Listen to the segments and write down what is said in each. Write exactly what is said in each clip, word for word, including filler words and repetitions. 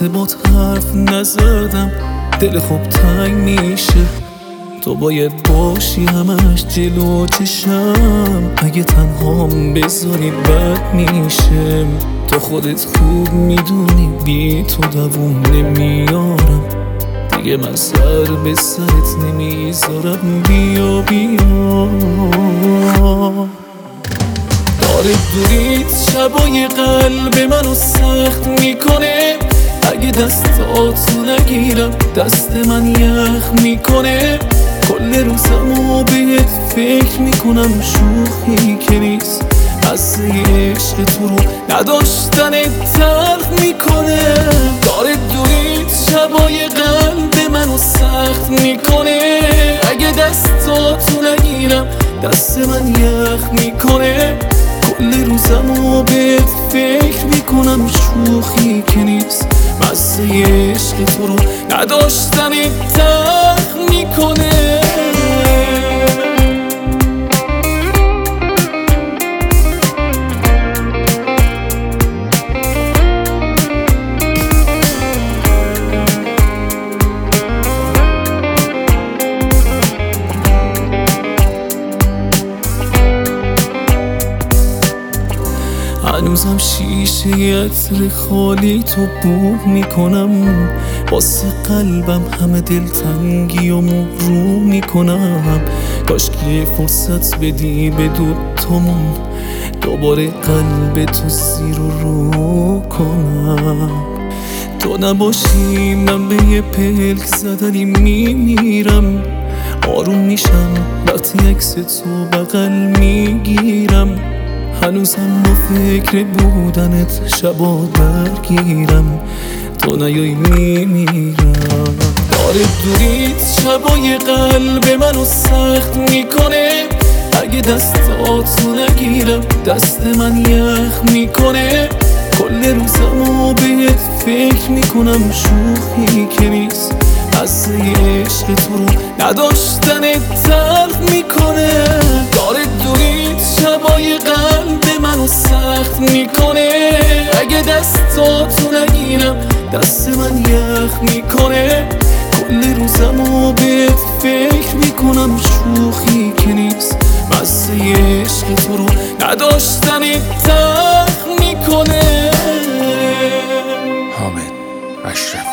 وقت بات حرف نزدم دل خوب تنگ میشه. تو باید باشی همش جلو چشم، اگه تنهام بذاری بد میشه. تو خودت خوب میدونی بی تو دووم نمیارم، دیگه من سر به سرت نمیذارم. بیا بیا داره دوریت شبای قلب منو سخت میکنه. اگه دستاتو نگیرم دست من یخ میکنه. کل روزمو بهت فکر میکنم، شوخی که نیست. قصه عشق تو رو نداشتن تلخ میکنه. داره دوریت شبای قلب منو سخت میکنه. اگه دستاتو نگیرم دست من یخ میکنه. کل روزمو بهت فکر میکنم، شوخی که نیست. قصه عشق تو رو نداشتن تلخ میکنه. هنوزم شیشه عطر خالی تو بو میکنم. واسه قلبم همه دلتنگی و مرو میکنم. کاش که فرصت بدی به دوتامون دوباره قلب تو زیر و رو کنم. تو نباشی من به یه پلک زدنی میمیرم. آروم میشم وقتی عکس تو بغل میگیرم. هنوزم با فکر بودنت شبا درگیرم. تو نیای میمیرم. داره دوریت شبای قلب منو سخت میکنه. اگه دستاتو نگیرم دست من یخ میکنه. کل روزمو بهت فکر میکنم، شوخی که نیست. قصه عشق تو رو نداشتن تلخ میکنه. داره دوریت شبای قلب منو سخت میکنه. اگه دستاتو نگیرم دست من یخ میکنه. کل روزمو بهت فکر میکنم، شوخی که نیست. قصه عشق تو رو نداشتن تلخ میکنه. حامد اشرفی.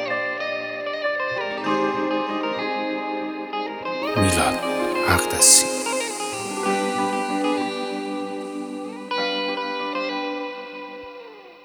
میلاد اقدسی.